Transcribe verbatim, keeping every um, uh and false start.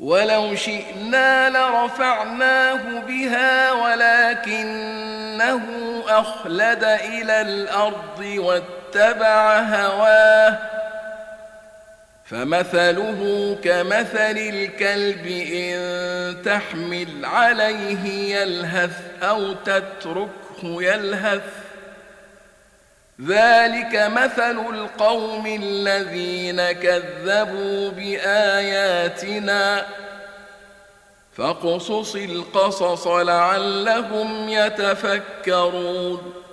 ولو شئنا لرفعناه بها ولكنه أخلد إلى الأرض واتبع هواه فمثله كمثل الكلب إن تحمل عليه يلهث أو تتركه يلهث ذلك مثل القوم الذين كذبوا بآياتنا فاقصص القصص لعلهم يتفكرون